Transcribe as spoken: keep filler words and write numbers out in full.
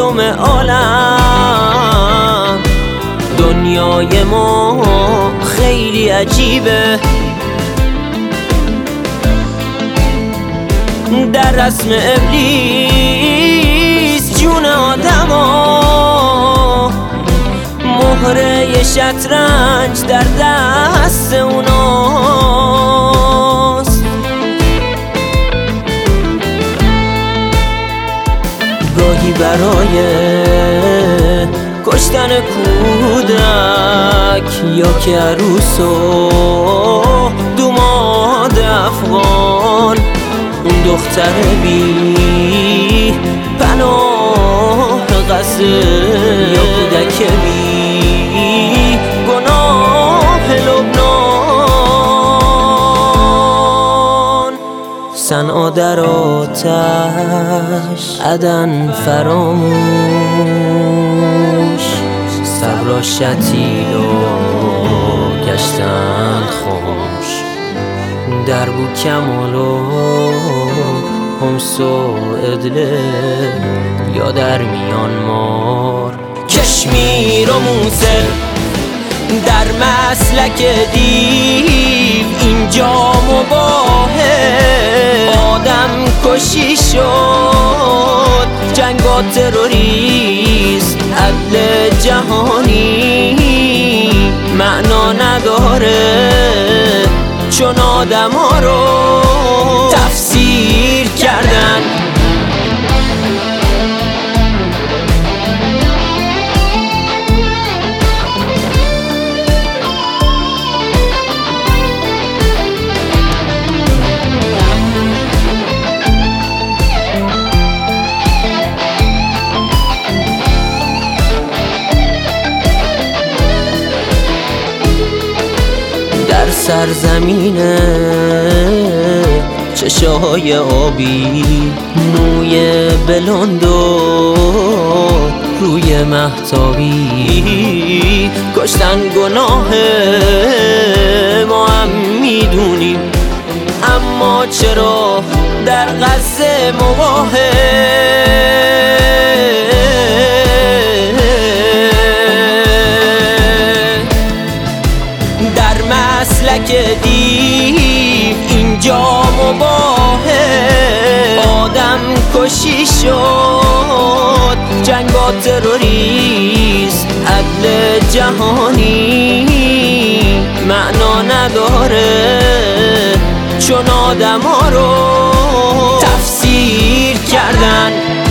هفتم عالم. دنیای ما خیلی عجیبه، در رسم ابلیس جون آدما، مهره شطرنج در دست اوناست. گاهی برای کشتن کودک یا که عروس و دوماد افغان، اون دختر بی پناه غزه یا کودک بی گناه لبنان. صنعا در آتش، عدن فراموش، صبر شتیل و گشتن خاموش. در بو کمال و همس و ادله یا در میانمار، کشمیر و موسل در مسلک دیو اینجا مباهه. آدم کشی شد، جنگ و تروریست، عدل جهانی معنا نداره چون آدم ها رو تفسیر کردن. در سرزمین چشاهای آبی، موی بلند و روی مهتابی، کشتن گناه ما هم میدونیم، اما چرا در غزه مباهه؟ در مسلک دیو اینجا مباهه. آدم کشی شد، جنگ و تروریست، عدل جهانی معنا نداره چون آدم ها رو تفسیر کردن.